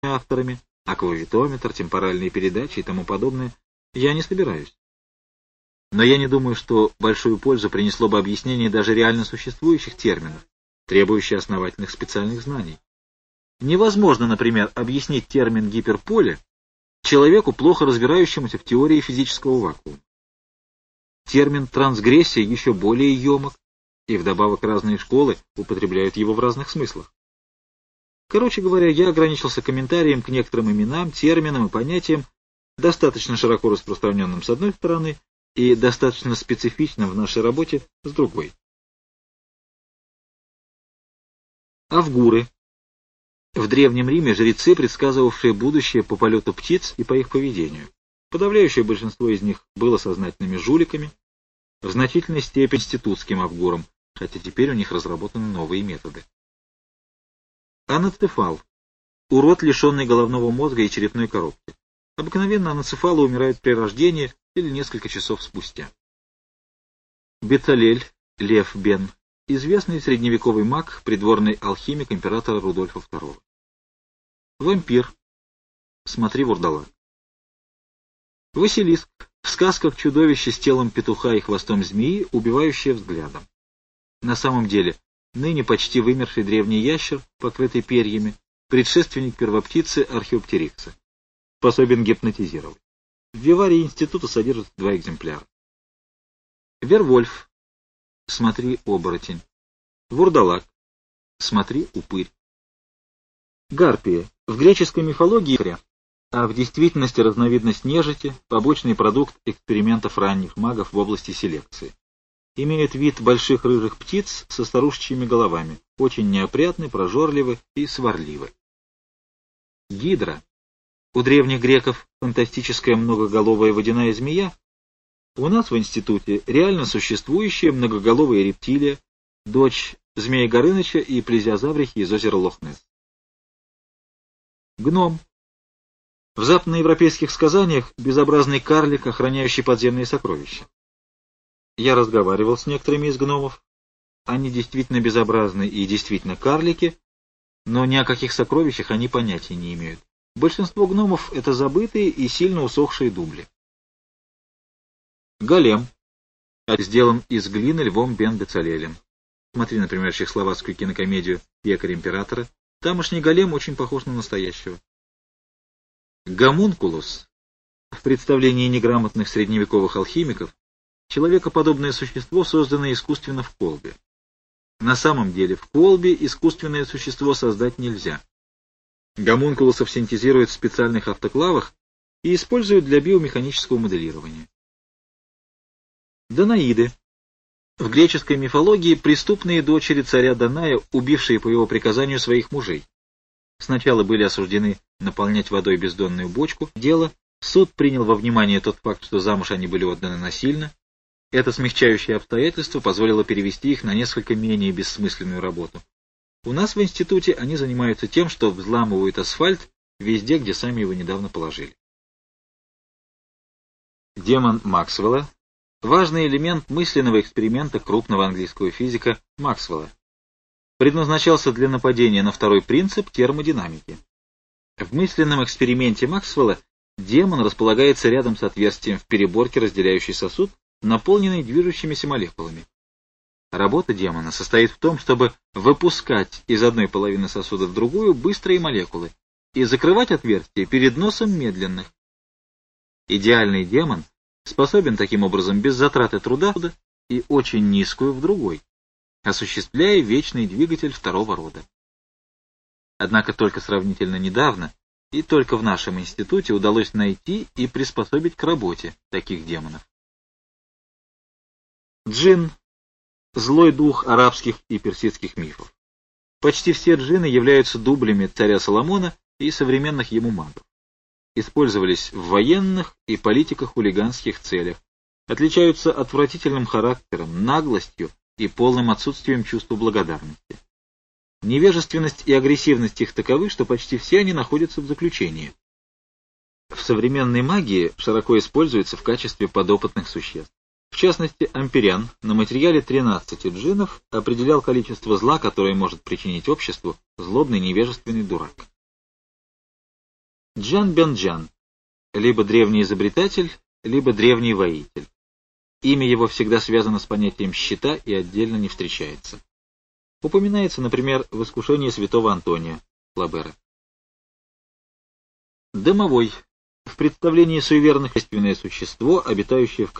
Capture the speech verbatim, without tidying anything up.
авторами, аквавитометр, темпоральные передачи и тому подобное, я не собираюсь. Но я не думаю, что большую пользу принесло бы объяснение даже реально существующих терминов, требующих основательных специальных знаний. Невозможно, например, объяснить термин «гиперполе» человеку, плохо разбирающемуся в теории физического вакуума. Термин «трансгрессия» еще более емок, и вдобавок разные школы употребляют его в разных смыслах. Короче говоря, я ограничился комментарием к некоторым именам, терминам и понятиям, достаточно широко распространенным с одной стороны и достаточно специфичным в нашей работе с другой. Авгуры. В Древнем Риме жрецы, предсказывавшие будущее по полету птиц и по их поведению. Подавляющее большинство из них было сознательными жуликами, в значительной степени институтским авгуром, хотя теперь у них разработаны новые методы. Аноцефал. Урод, лишенный головного мозга и черепной коробки. Обыкновенно аноцефалы умирают при рождении или несколько часов спустя. Бецалель, Лев Бен. Известный средневековый маг, придворный алхимик императора Рудольфа второго. Вампир. Смотри вурдалак. Василиск. В сказках чудовище с телом петуха и хвостом змеи, убивающее взглядом. На самом деле, ныне почти вымерший древний ящер, покрытый перьями, предшественник первоптицы археоптерикса, способен гипнотизировать. В виварии института содержатся два экземпляра. Вервольф. Смотри оборотень. Вурдалак. Смотри упырь. Гарпия. В греческой мифологии, а в действительности разновидность нежити, побочный продукт экспериментов ранних магов в области селекции. Имеют вид больших рыжих птиц со старушечьими головами, очень неопрятны, прожорливы и сварливы. Гидра. У древних греков фантастическая многоголовая водяная змея, у нас в институте реально существующая многоголовая рептилия, дочь Змея Горыныча и плезиозаврихи из озера Лох-Несс. Гном. В западноевропейских сказаниях безобразный карлик, охраняющий подземные сокровища. Я разговаривал с некоторыми из гномов. Они действительно безобразны и действительно карлики, но ни о каких сокровищах они понятия не имеют. Большинство гномов — это забытые и сильно усохшие дубли. Голем. Сделан из глины Львом Бен Бецалелем. Смотри, например, чехословацкую кинокомедию «Пекарь императора». Тамошний голем очень похож на настоящего. Гомункулус. В представлении неграмотных средневековых алхимиков человекоподобное существо, созданное искусственно в колбе. На самом деле в колбе искусственное существо создать нельзя. Гомункулусов синтезируют в специальных автоклавах и используют для биомеханического моделирования. Данаиды. В греческой мифологии преступные дочери царя Даная, убившие по его приказанию своих мужей. Сначала были осуждены наполнять водой бездонную бочку. Дело. Суд принял во внимание тот факт, что замуж они были отданы насильно. Это смягчающее обстоятельство позволило перевести их на несколько менее бессмысленную работу. У нас в институте они занимаются тем, что взламывают асфальт везде, где сами его недавно положили. Демон Максвелла. Важный элемент мысленного эксперимента крупного английского физика Максвелла. Предназначался для нападения на второй принцип термодинамики. В мысленном эксперименте Максвелла демон располагается рядом с отверстием в переборке, разделяющей сосуд, наполненный движущимися молекулами. Работа демона состоит в том, чтобы выпускать из одной половины сосуда в другую быстрые молекулы и закрывать отверстие перед носом медленных. Идеальный демон способен таким образом без затраты труда и очень низкую в другой, осуществляя вечный двигатель второго рода. Однако только сравнительно недавно и только в нашем институте удалось найти и приспособить к работе таких демонов. Джин – злой дух арабских и персидских мифов. Почти все джинны являются дублями царя Соломона и современных ему магов. Использовались в военных и политико-хулиганских целях, отличаются отвратительным характером, наглостью и полным отсутствием чувства благодарности. Невежественность и агрессивность их таковы, что почти все они находятся в заключении. В современной магии широко используются в качестве подопытных существ. В частности, Амперян на материале тринадцати джиннов определял количество зла, которое может причинить обществу злобный невежественный дурак. Джан Бенджан, либо древний изобретатель, либо древний воитель. Имя его всегда связано с понятием щита и отдельно не встречается. Упоминается, например, в искушении святого Антония Флабера. Домовой. В представлении суеверных естественное существо, обитающее в